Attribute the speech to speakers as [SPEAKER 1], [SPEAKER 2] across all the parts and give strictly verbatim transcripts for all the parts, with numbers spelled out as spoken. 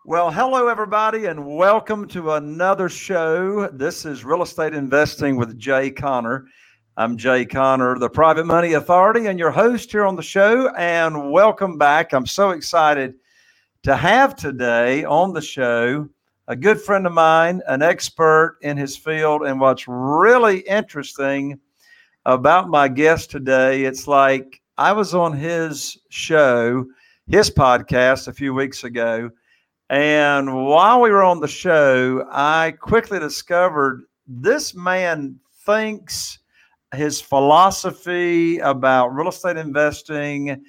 [SPEAKER 1] Well, hello, everybody, and welcome to another show. This is Real Estate Investing with Jay Conner. I'm Jay Conner, the Private Money Authority, and your host here on the show. And welcome back. I'm so excited to have today on the show a good friend of mine, an expert in his field. And what's really interesting about my guest today, it's like I was on his show, his podcast a few weeks ago. And while we were on the show, I quickly discovered this man thinks his philosophy about real estate investing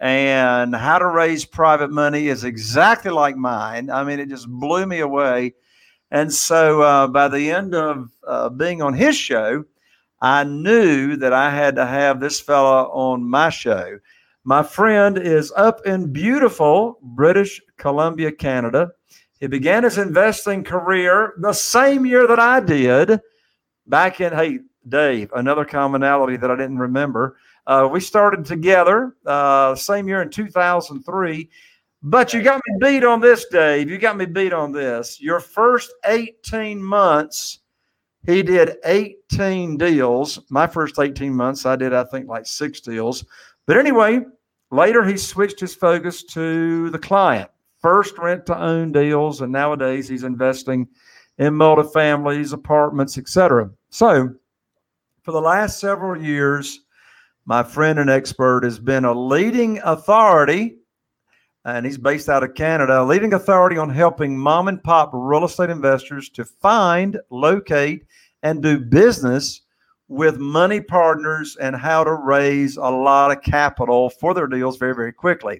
[SPEAKER 1] and how to raise private money is exactly like mine. I mean, it just blew me away. And so uh, by the end of uh, being on his show, I knew that I had to have this fella on my show. My friend is up in beautiful British Columbia, Canada. He began his investing career the same year that I did back in, hey, Dave, another commonality that I didn't remember. Uh, we started together uh, same year in two thousand three. But you got me beat on this, Dave. You got me beat on this. Your first eighteen months, he did eighteen deals. My first eighteen months, I did, I think, like six deals. But anyway, later he switched his focus to the client. First rent-to-own deals, and nowadays he's investing in multifamilies, apartments, et cetera. So for the last several years, my friend and expert has been a leading authority, and he's based out of Canada, a leading authority on helping mom-and-pop real estate investors to find, locate, and do business with money partners and how to raise a lot of capital for their deals very, very quickly.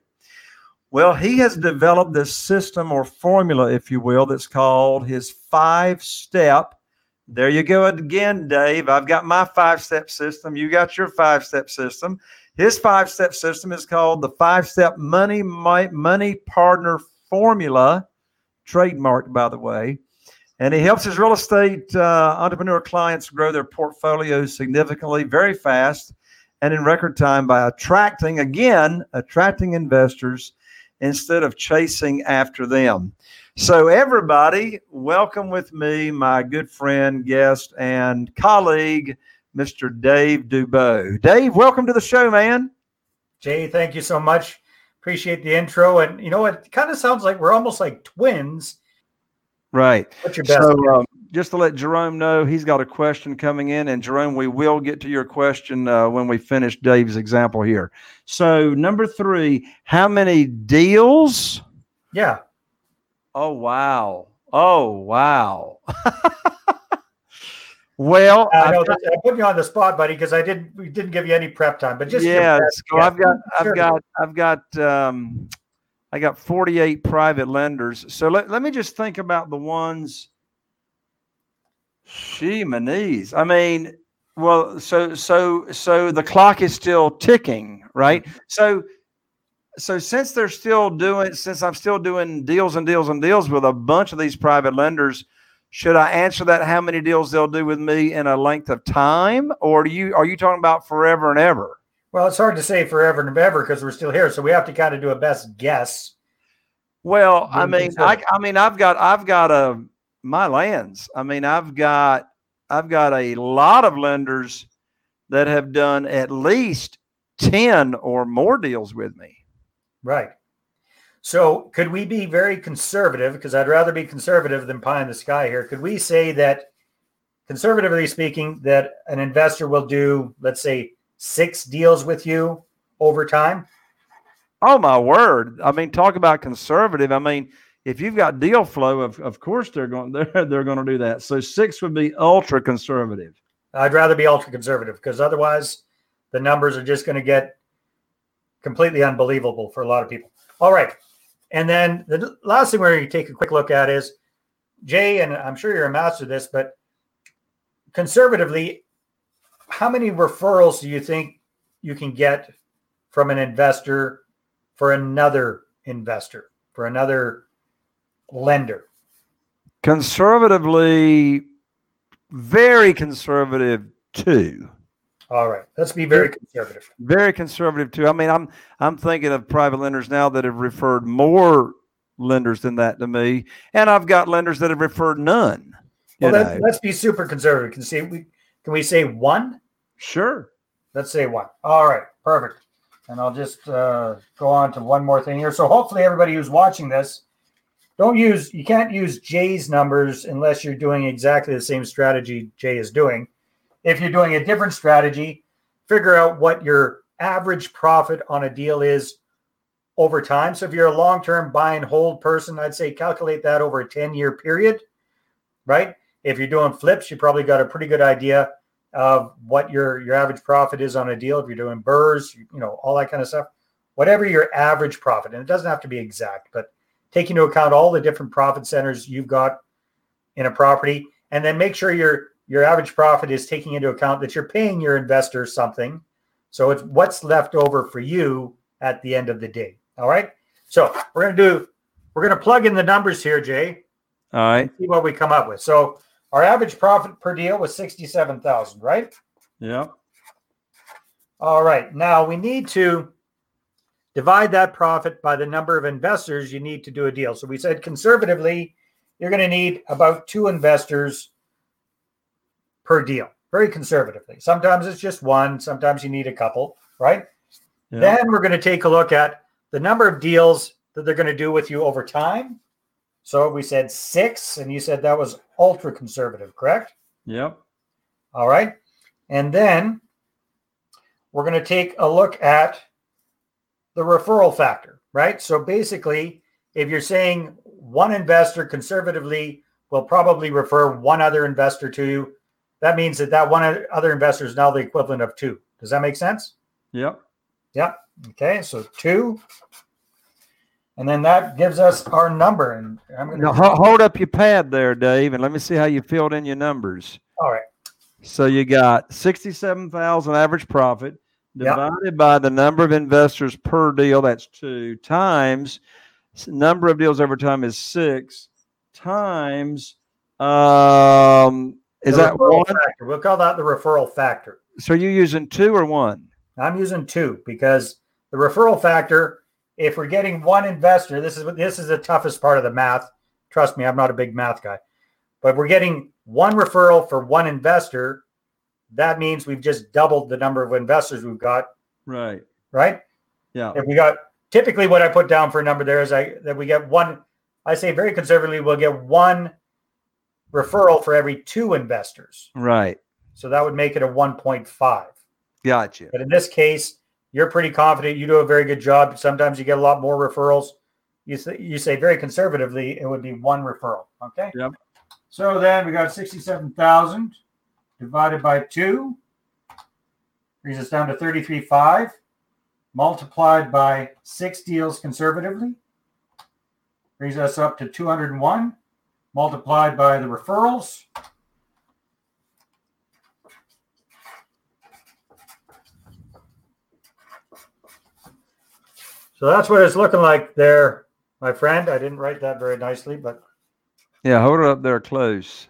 [SPEAKER 1] Well, he has developed this system or formula, if you will, that's called his five-step. There you go again, Dave. I've got my five-step system. You got your five-step system. His five-step system is called the five-step money, money partner formula, trademarked, by the way. And he helps his real estate uh, entrepreneur clients grow their portfolios significantly, very fast, and in record time by attracting, again, attracting investors instead of chasing after them. So everybody, welcome with me, my good friend, guest, and colleague, Mister Dave Dubeau. Dave, welcome to the show, man.
[SPEAKER 2] Jay, thank you so much. Appreciate the intro. And you know, it kind of sounds like we're almost like twins.
[SPEAKER 1] Right.
[SPEAKER 2] What's your best?
[SPEAKER 1] So um, just to let Jerome know, he's got a question coming in. And Jerome, we will get to your question uh, when we finish Dave's example here. So number three, how many deals?
[SPEAKER 2] Yeah.
[SPEAKER 1] Oh, wow. Oh, wow. Well,
[SPEAKER 2] I know got, I put you on the spot, buddy, because I didn't we didn't give you any prep time. But just
[SPEAKER 1] yeah, so I've got
[SPEAKER 2] sure.
[SPEAKER 1] I've got I've got um I got forty-eight private lenders. So let, let me just think about the ones. She manies. I mean, well, so so so the clock is still ticking, right? So so since they're still doing, since I'm still doing deals and deals and deals with a bunch of these private lenders, should I answer that how many deals they'll do with me in a length of time, or do you are you talking about forever and ever?
[SPEAKER 2] Well, it's hard to say forever and ever because we're still here, so we have to kind of do a best guess.
[SPEAKER 1] Well, I mean, I, I mean, I've got, I've got a my lands. I mean, I've got, I've got a lot of lenders that have done at least ten or more deals with me.
[SPEAKER 2] Right. So, could we be very conservative? Because I'd rather be conservative than pie in the sky here. Could we say that, conservatively speaking, that an investor will do, let's say, six deals with you over time?
[SPEAKER 1] Oh, my word. I mean, talk about conservative. I mean, if you've got deal flow, of, of course they're going they're, they're going to do that. So six would be ultra conservative.
[SPEAKER 2] I'd rather be ultra conservative because otherwise the numbers are just going to get completely unbelievable for a lot of people. All right. And then the last thing we're going to take a quick look at is, Jay, and I'm sure you're a master of this, but conservatively, how many referrals do you think you can get from an investor for another investor, for another lender?
[SPEAKER 1] Conservatively, very conservative too.
[SPEAKER 2] All right. Let's be very conservative.
[SPEAKER 1] Very conservative too. I mean, I'm I'm thinking of private lenders now that have referred more lenders than that to me. And I've got lenders that have referred none.
[SPEAKER 2] Well, let, let's be super conservative. Can say we can we say one?
[SPEAKER 1] Sure.
[SPEAKER 2] Let's say one. All right, perfect. And I'll just uh, go on to one more thing here. So hopefully everybody who's watching this, don't use, you can't use Jay's numbers unless you're doing exactly the same strategy Jay is doing. If you're doing a different strategy, figure out what your average profit on a deal is over time. So if you're a long-term buy and hold person, I'd say calculate that over a ten-year period, right? If you're doing flips, you probably got a pretty good idea of what your, your average profit is on a deal. If you're doing burrs, you know, all that kind of stuff, whatever your average profit, and it doesn't have to be exact, but take into account all the different profit centers you've got in a property, and then make sure your, your average profit is taking into account that you're paying your investors something. So it's what's left over for you at the end of the day. All right. So we're going to do, we're going to plug in the numbers here, Jay.
[SPEAKER 1] All right.
[SPEAKER 2] See what we come up with. So our average profit per deal was sixty-seven thousand, right?
[SPEAKER 1] Yeah.
[SPEAKER 2] All right. Now we need to divide that profit by the number of investors you need to do a deal. So we said conservatively, you're going to need about two investors per deal, very conservatively. Sometimes it's just one. Sometimes you need a couple, right? Yeah. Then we're going to take a look at the number of deals that they're going to do with you over time. So we said six, and you said that was ultra conservative, correct?
[SPEAKER 1] Yep.
[SPEAKER 2] All right. And then we're going to take a look at the referral factor, right? So basically, if you're saying one investor conservatively will probably refer one other investor to you, that means that that one other investor is now the equivalent of two. Does that make sense?
[SPEAKER 1] Yep.
[SPEAKER 2] Yep. Okay, so two. And then that gives us our number. And I'm going to
[SPEAKER 1] now, hold up your pad there, Dave, and let me see how you filled in your numbers.
[SPEAKER 2] All right.
[SPEAKER 1] So you got sixty-seven thousand average profit divided
[SPEAKER 2] yep.
[SPEAKER 1] by the number of investors per deal. That's two times number of deals over time is six times. Um, is
[SPEAKER 2] the
[SPEAKER 1] that one?
[SPEAKER 2] Factor. We'll call that the referral factor.
[SPEAKER 1] So you're using two or one?
[SPEAKER 2] I'm using two because the referral factor, if we're getting one investor, this is this is the toughest part of the math. Trust me, I'm not a big math guy. But we're getting one referral for one investor. That means we've just doubled the number of investors we've got.
[SPEAKER 1] Right.
[SPEAKER 2] Right?
[SPEAKER 1] Yeah.
[SPEAKER 2] If we got typically what I put down for a number there is I that we get one, I say very conservatively, we'll get one referral for every two investors.
[SPEAKER 1] Right.
[SPEAKER 2] So that would make it a one point five.
[SPEAKER 1] Gotcha.
[SPEAKER 2] But in this case, you're pretty confident. You do a very good job. Sometimes you get a lot more referrals. You say, you say very conservatively, it would be one referral. Okay.
[SPEAKER 1] Yep.
[SPEAKER 2] So then we got sixty-seven thousand divided by two. Brings us down to thirty-three thousand five hundred multiplied by six deals conservatively. Brings us up to two hundred one multiplied by the referrals. So that's what it's looking like there, my friend. I didn't write that very nicely, but.
[SPEAKER 1] Yeah, hold it up there close.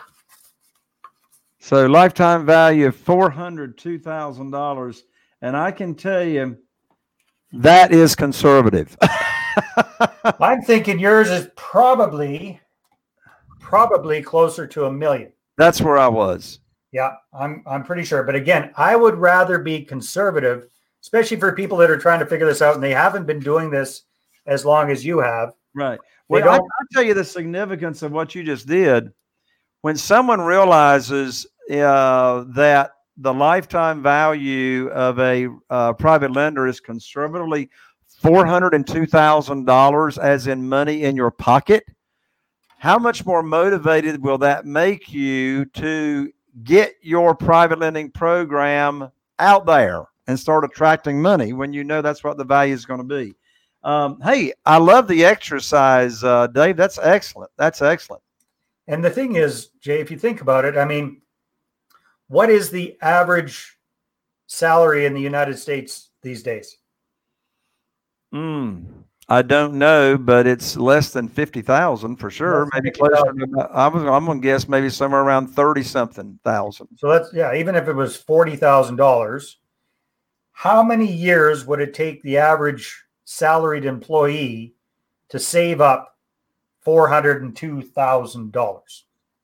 [SPEAKER 1] So lifetime value of four hundred two thousand dollars. And I can tell you that is conservative.
[SPEAKER 2] I'm thinking yours is probably, probably closer to a million.
[SPEAKER 1] That's where I was.
[SPEAKER 2] Yeah, I'm, I'm pretty sure. But again, I would rather be conservative, especially for people that are trying to figure this out and they haven't been doing this as long as you have.
[SPEAKER 1] Right. Well, I, I'll tell you the significance of what you just did. When someone realizes uh, that the lifetime value of a uh, private lender is conservatively four hundred two thousand dollars, as in money in your pocket, how much more motivated will that make you to get your private lending program out there and start attracting money when you know that's what the value is going to be? Um, hey, I love the exercise, uh, Dave. That's excellent. That's excellent.
[SPEAKER 2] And the thing is, Jay, if you think about it, I mean, what is the average salary in the United States these days?
[SPEAKER 1] Mm, I don't know, but it's less than fifty thousand for sure.
[SPEAKER 2] Less
[SPEAKER 1] maybe closer to about, I was, I'm going to guess maybe somewhere around thirty something thousand.
[SPEAKER 2] So that's, yeah, even if it was forty thousand dollars, how many years would it take the average salaried employee to save up four hundred two thousand dollars?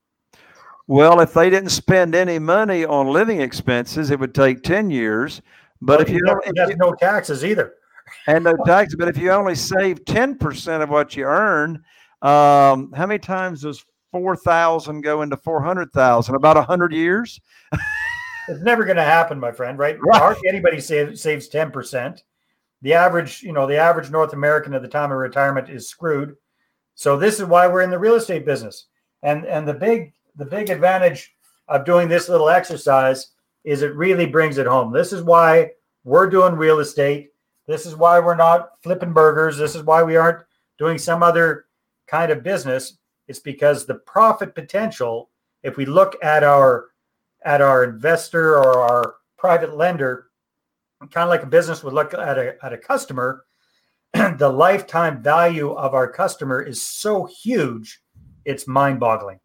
[SPEAKER 1] Well, if they didn't spend any money on living expenses, it would take ten years. But
[SPEAKER 2] Well,
[SPEAKER 1] if you
[SPEAKER 2] never,
[SPEAKER 1] don't,
[SPEAKER 2] there's no taxes either.
[SPEAKER 1] and no taxes, but if you only save ten percent of what you earn, um, how many times does four thousand go into four hundred thousand? About one hundred years?
[SPEAKER 2] It's never going to happen, my friend, right?
[SPEAKER 1] Right.
[SPEAKER 2] Hardly anybody save, saves ten percent. The average, you know, the average North American at the time of retirement is screwed. So this is why we're in the real estate business. And and the big the big advantage of doing this little exercise is it really brings it home. This is why we're doing real estate. This is why we're not flipping burgers. This is why we aren't doing some other kind of business. It's because the profit potential, if we look at our at our investor or our private lender, kind of like a business would look at a at a customer, the lifetime value of our customer is so huge, it's mind-boggling.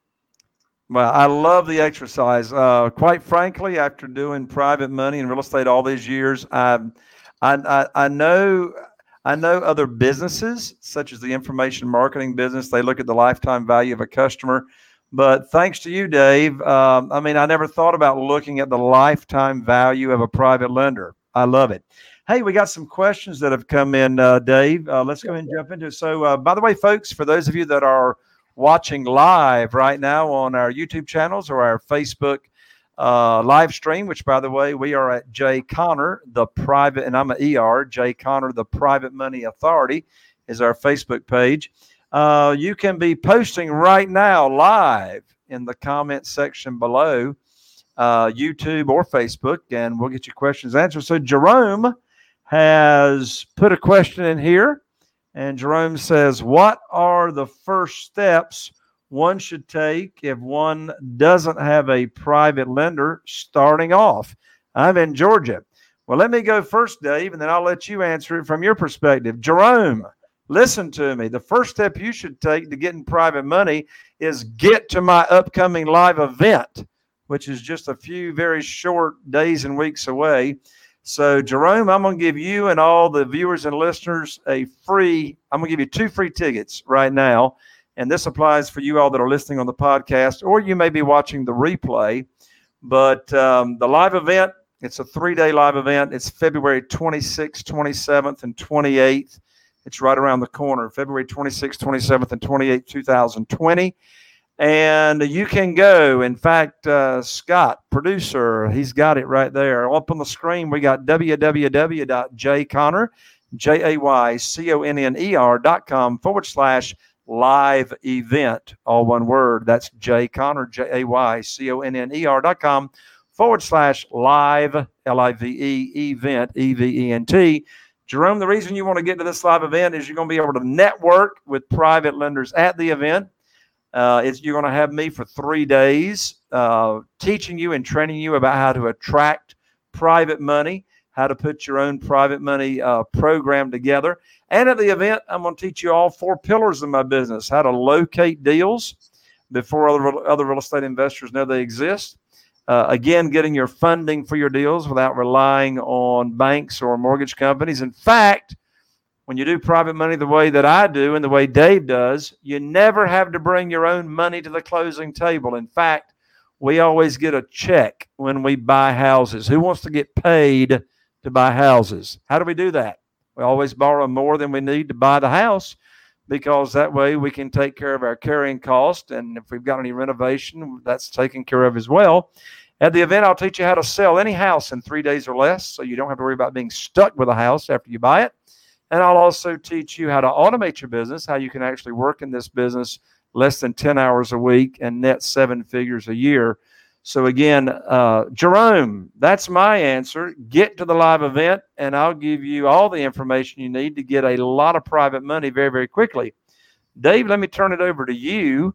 [SPEAKER 1] Well, I love the exercise. Uh, quite frankly, after doing private money and real estate all these years, I, I, I know, I know other businesses such as the information marketing business. They look at the lifetime value of a customer, but thanks to you, Dave. Um, I mean, I never thought about looking at the lifetime value of a private lender. I love it. Hey, we got some questions that have come in, uh, Dave. Uh, let's go ahead and jump into it. So, uh, by the way, folks, for those of you that are watching live right now on our YouTube channels or our Facebook uh, live stream, which, by the way, we are at Jay Conner, the private, and I'm an E R, Jay Conner, the Private Money Authority is our Facebook page. Uh, you can be posting right now live in the comment section below, uh, YouTube or Facebook, and we'll get your questions answered. So Jerome has put a question in here. And Jerome says, what are the first steps one should take if one doesn't have a private lender starting off? I'm in Georgia. Well, let me go first, Dave, and then I'll let you answer it from your perspective. Jerome, listen to me. The first step you should take to getting private money is get to my upcoming live event, which is just a few very short days and weeks away. So, Jerome, I'm going to give you and all the viewers and listeners a free, I'm going to give you two free tickets right now. And this applies for you all that are listening on the podcast, or you may be watching the replay. But um, the live event, it's a three-day live event. It's February twenty-sixth, twenty-seventh, and twenty-eighth. It's right around the corner, February twenty-sixth, twenty-seventh, and twenty-eighth, two thousand twenty. And you can go. In fact, uh, Scott, producer, he's got it right there. Up on the screen, we got www.jayconner, J A Y C O N N E R dot com forward slash live event. All one word. That's Jay Conner, J A Y C O N N E R dot com forward slash live, L I V E, event, E V E N T. Jerome, the reason you want to get to this live event is you're going to be able to network with private lenders at the event. Uh, it's, you're going to have me for three days uh, teaching you and training you about how to attract private money, how to put your own private money uh, program together. And at the event, I'm going to teach you all four pillars of my business: how to locate deals before other, other real estate investors know they exist. Uh, again, getting your funding for your deals without relying on banks or mortgage companies. In fact, when you do private money the way that I do and the way Dave does, you never have to bring your own money to the closing table. In fact, we always get a check when we buy houses. Who wants to get paid to buy houses? How do we do that? We always borrow more than we need to buy the house, because that way we can take care of our carrying cost. And if we've got any renovation, that's taken care of as well. At the event, I'll teach you how to sell any house in three days or less, so you don't have to worry about being stuck with a house after you buy it. And I'll also teach you how to automate your business, how you can actually work in this business less than ten hours a week and net seven figures a year. So again, uh, Jerome, that's my answer. Get to the live event, and I'll give you all the information you need to get a lot of private money very, very quickly. Dave, let me turn it over to you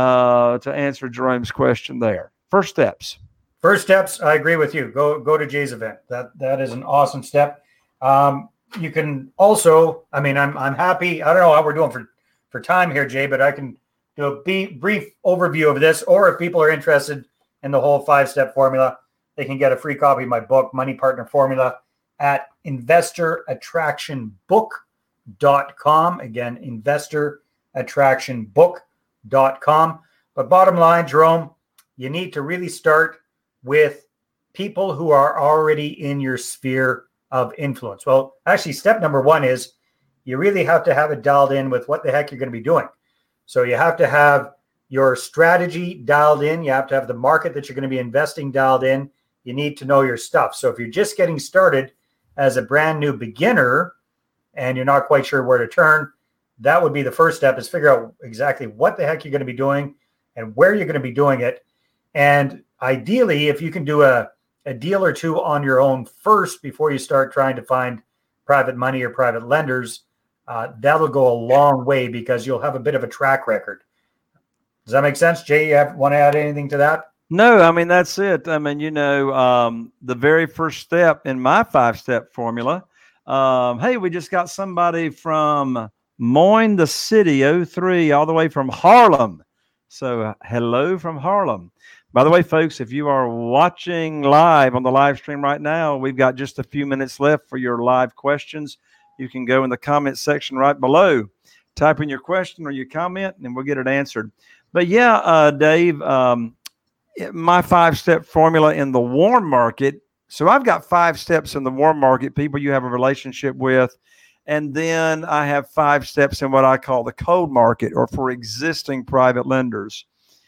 [SPEAKER 1] uh, to answer Jerome's question there. First steps.
[SPEAKER 2] First steps, I agree with you. Go go to Jay's event. That That is an awesome step. Um, You can also, I mean, I'm I'm happy. I don't know how we're doing for, for time here, Jay, but I can do a b- brief overview of this. Or if people are interested in the whole five-step formula, they can get a free copy of my book, Money Partner Formula, at investor attraction book dot com. Again, investor attraction book dot com. But bottom line, Jerome, you need to really start with people who are already in your sphere of influence. Well, actually, step number one is you really have to have it dialed in with what the heck you're going to be doing. So you have to have your strategy dialed in. You have to have the market that you're going to be investing dialed in. You need to know your stuff. So if you're just getting started as a brand new beginner and you're not quite sure where to turn, that would be the first step, is figure out exactly what the heck you're going to be doing and where you're going to be doing it. And ideally, if you can do a, a deal or two on your own first before you start trying to find private money or private lenders, uh, that'll go a long way because you'll have a bit of a track record. Does that make sense? Jay, you have, want to add anything to that?
[SPEAKER 1] No, I mean, that's it. I mean, you know, um, the very first step in my five-step formula, um, hey, we just got somebody from Moyne the City, oh three, all the way from Harlem. So uh, hello from Harlem. By the way, folks, if you are watching live on the live stream right now, we've got just a few minutes left for your live questions. You can go in the comment section right below, type in your question or your comment, and we'll get it answered. But yeah, uh, Dave, um, my five-step formula in the warm market. So I've got five steps in the warm market, people you have a relationship with. And then I have five steps in what I call the cold market, or for existing private lenders.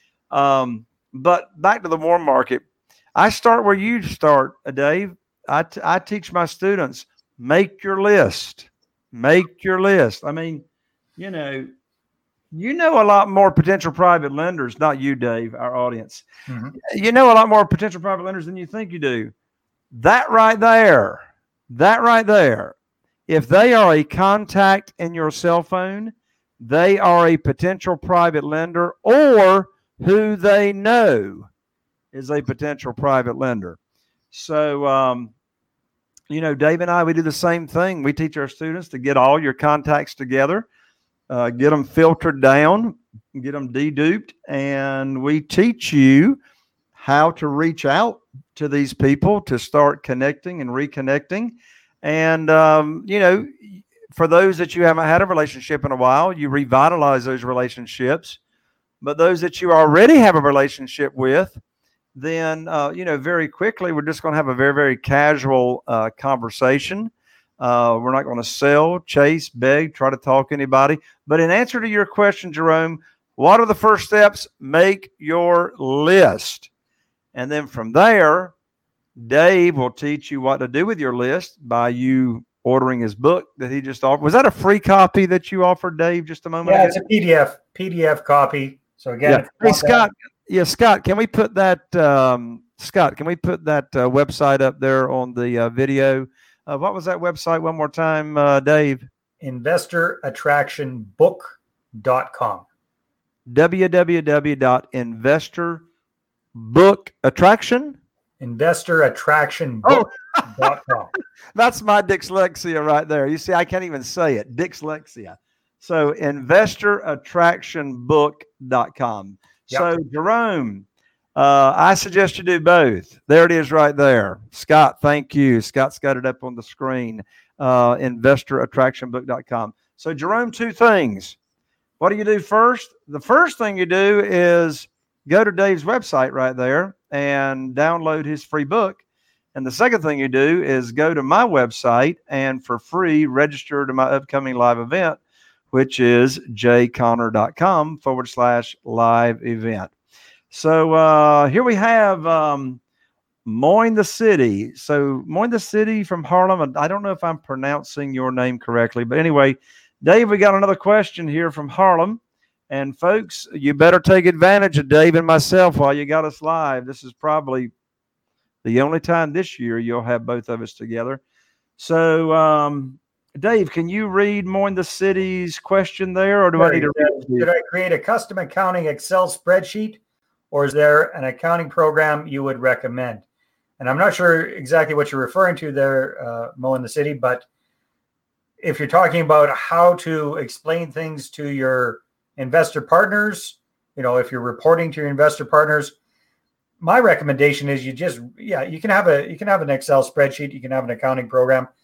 [SPEAKER 1] Um, but back to the warm market, I start where you start, Dave. I, t- I teach my students, make your list. Make your list. I mean, you know, you know a lot more potential private lenders, not you, Dave, our audience. Mm-hmm. You know a lot more potential private lenders than you think you do. That right there, that right there, if they are a contact in your cell phone, they are a potential private lender, or who they know is a potential private lender. So, um, you know, Dave and I, we do the same thing. We teach our students to get all your contacts together. Uh, get them filtered down, get them deduped, and we teach you how to reach out to these people to start connecting and reconnecting. And, um, you know, for those that you haven't had a relationship in a while, you revitalize those relationships. But those that you already have a relationship with, then, uh, you know, very quickly, we're just going to have a very, very casual uh, conversation. Uh, we're not going to sell, chase, beg, try to talk anybody. But in answer to your question, Jerome, what are the first steps? Make your list. And then from there, Dave will teach you what to do with your list by you ordering his book that he just offered. Was that a free copy that you offered, Dave, just a moment
[SPEAKER 2] yeah,
[SPEAKER 1] ago?
[SPEAKER 2] It's a P D F, P D F copy. So again,
[SPEAKER 1] yeah. Hey, Scott. That. Yeah, Scott, can we put that, um, Scott, can we put that uh, website up there on the uh, video? Uh, what was that website one more time, uh, Dave?
[SPEAKER 2] investor attraction book dot com.
[SPEAKER 1] w w w dot investor book attraction
[SPEAKER 2] investor attraction book dot com.
[SPEAKER 1] Oh. That's my dyslexia right there. You see, I can't even say it. Dyslexia. So investor attraction book dot com. Yep. So Jerome, Uh, I suggest you do both. There it is right there. Scott, thank you. Scott's got it up on the screen, uh, investor attraction book dot com. So, Jerome, two things. What do you do first? The first thing you do is go to Dave's website right there and download his free book. And the second thing you do is go to my website and for free register to my upcoming live event, which is jayconner.com forward slash live event. So uh, here we have um, Moyne the City. So Moyne the City from Harlem. I don't know if I'm pronouncing your name correctly, but anyway, Dave, we got another question here from Harlem. And folks, you better take advantage of Dave and myself while you got us live. This is probably the only time this year you'll have both of us together. So, um, Dave, can you read Moyne the City's question there, or do
[SPEAKER 2] sure,
[SPEAKER 1] I need to read it?
[SPEAKER 2] Should I create a custom accounting Excel spreadsheet? Or is there an accounting program you would recommend? And I'm not sure exactly what you're referring to there, uh, Moyne the City, but if you're talking about how to explain things to your investor partners, you know, if you're reporting to your investor partners, my recommendation is you just, yeah, you can have a, you can have an Excel spreadsheet, you can have an accounting program.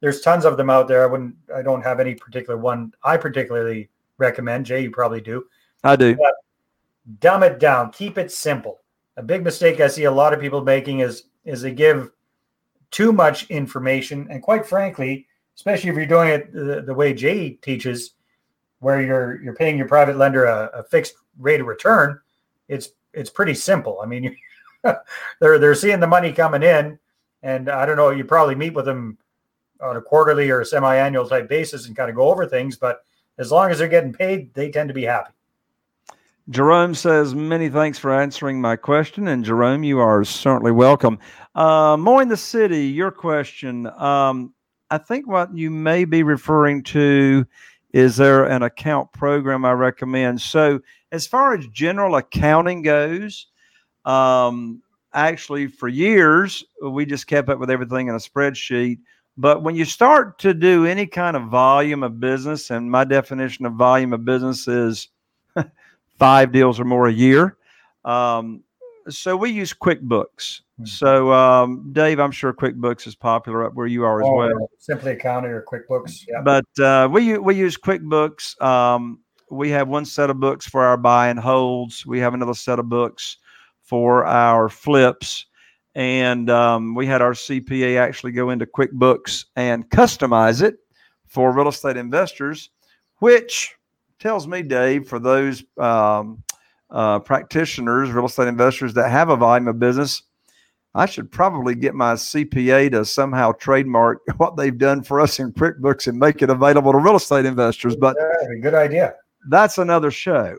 [SPEAKER 2] there's tons of them out there. I wouldn't, I don't have any particular one I particularly recommend. Jay, you probably do.
[SPEAKER 1] I do.
[SPEAKER 2] But dumb it down. Keep it simple. A big mistake I see a lot of people making is, is they give too much information. And quite frankly, especially if you're doing it the, the way Jay teaches, where you're, you're paying your private lender a, a fixed rate of return, it's, it's pretty simple. I mean, they're, they're seeing the money coming in, and I don't know, you probably meet with them on a quarterly or a semi-annual type basis and kind of go over things, but as long as they're getting paid, they tend to be happy.
[SPEAKER 1] Jerome says, many thanks for answering my question. And Jerome, you are certainly welcome. Uh, Moin the City, your question. Um, I think what you may be referring to, is there an account program I recommend? So as far as general accounting goes, um, actually for years, we just kept up with everything in a spreadsheet. But when you start to do any kind of volume of business, and my definition of volume of business is five deals or more a year. Um, so we use QuickBooks. Mm-hmm. So um, Dave, I'm sure QuickBooks is popular up where you are as
[SPEAKER 2] oh,
[SPEAKER 1] well.
[SPEAKER 2] Simply Accounting or QuickBooks. Yeah.
[SPEAKER 1] But uh, we, we use QuickBooks. Um, we have one set of books for our buy and holds. We have another set of books for our flips. And um, we had our C P A actually go into QuickBooks and customize it for real estate investors, which tells me, Dave, for those um, uh, practitioners, real estate investors that have a volume of business, I should probably get my C P A to somehow trademark what they've done for us in QuickBooks and make it available to real estate investors. But
[SPEAKER 2] yeah, good idea.
[SPEAKER 1] That's another show.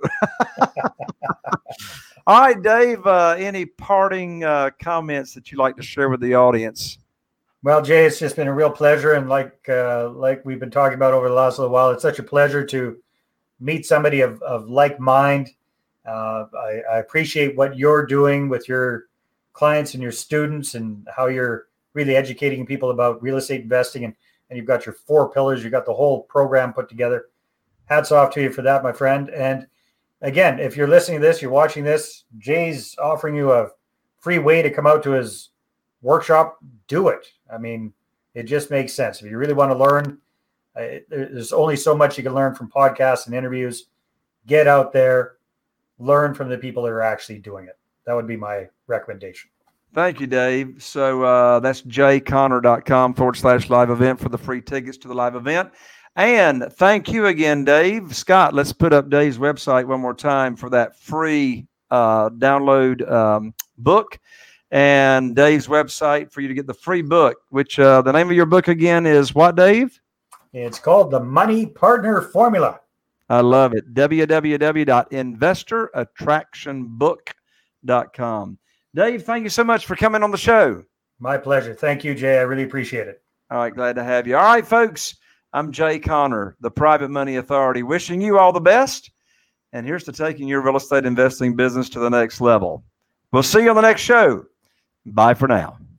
[SPEAKER 1] All right, Dave, uh, any parting uh, comments that you'd like to share with the audience?
[SPEAKER 2] Well, Jay, it's just been a real pleasure. And like uh, like we've been talking about over the last little while, it's such a pleasure to meet somebody of, of like mind. Uh, I, I appreciate what you're doing with your clients and your students and how you're really educating people about real estate investing. And, and you've got your four pillars. You've got the whole program put together. Hats off to you for that, my friend. And again, if you're listening to this, you're watching this, Jay's offering you a free way to come out to his workshop. Do it. I mean, it just makes sense. If you really want to learn, uh, there's only so much you can learn from podcasts and interviews. Get out there, learn from the people that are actually doing it. That would be my recommendation.
[SPEAKER 1] Thank you, Dave. So uh, that's jayconner.com forward slash live event for the free tickets to the live event. And thank you again, Dave. Scott, let's put up Dave's website one more time for that free uh, download um, book. And Dave's website for you to get the free book, which uh, the name of your book again is what, Dave?
[SPEAKER 2] It's called The Money Partner Formula.
[SPEAKER 1] I love it. w w w dot investor attraction book dot com. Dave, thank you so much for coming on the show.
[SPEAKER 2] My pleasure. Thank you, Jay. I really appreciate it.
[SPEAKER 1] All right. Glad to have you. All right, folks. I'm Jay Conner, the Private Money Authority, wishing you all the best. And here's to taking your real estate investing business to the next level. We'll see you on the next show. Bye for now.